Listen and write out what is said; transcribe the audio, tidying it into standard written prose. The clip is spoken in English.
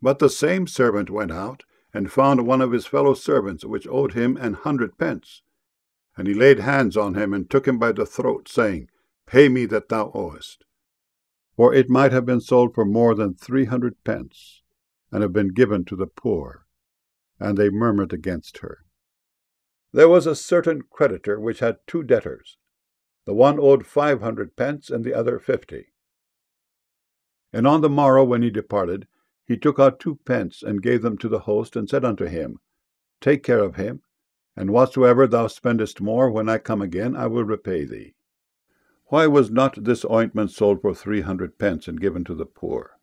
But the same servant went out, and found one of his fellow servants which owed him 100 pence. And he laid hands on him, and took him by the throat, saying, Pay me that thou owest. For it might have been sold for more than 300 pence, and have been given to the poor. And they murmured against her. There was a certain creditor which had 2 debtors. The one owed 500 pence, and the other 50. And on the morrow, when he departed, he took out 2 pence, and gave them to the host, and said unto him, Take care of him, and whatsoever thou spendest more, when I come again, I will repay thee. Why was not this ointment sold for 300 pence, and given to the poor?